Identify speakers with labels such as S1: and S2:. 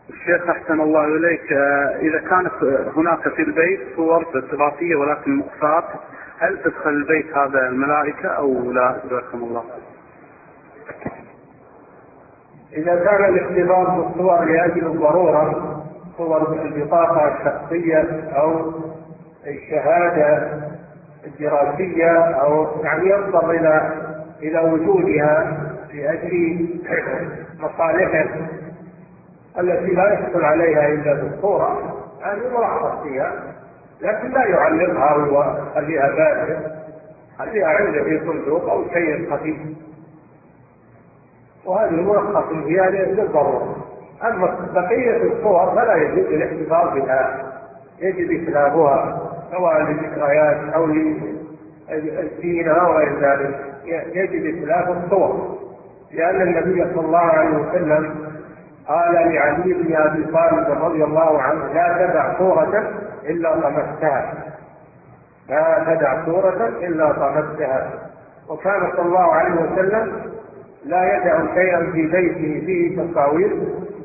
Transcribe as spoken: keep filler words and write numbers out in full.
S1: الشيخ أحسن الله إليك، إذا كانت هناك في البيت صور تراثية ولكن مخفاة، هل تدخل البيت هذا الملائكة أو لا؟ جزاكم الله.
S2: إذا كان الاختبار بالصور لأجل الضرورة، صور البطاقة الشخصية أو الشهادة الدراسية، أو يعني يضطر إلى إلى وجودها لأجل مصالحه التي لا يحصل عليها إلا بالصورة، هذه مرخص فيها، لكن لا يعلقها ويخليها باردة، خليها عنده في صندوق أو شيء خفيف، وهذه مرخص فيها للضرورة. أما بقية الصور فلا يجوز الاحتفاظ بها، يجب إتلافها سواء للذكريات أو للزينة أو غير ذلك، يجب إتلاف الصور، لأن النبي صلى الله عليه وسلم قال لعلي بن أبي طالب رضي الله عنه: لا تدع صورة إلا طمستها، لا تدع صورة إلا طمستها. وكان صلى الله عليه وسلم لا يدع شيئا في بيته فيه تصاوير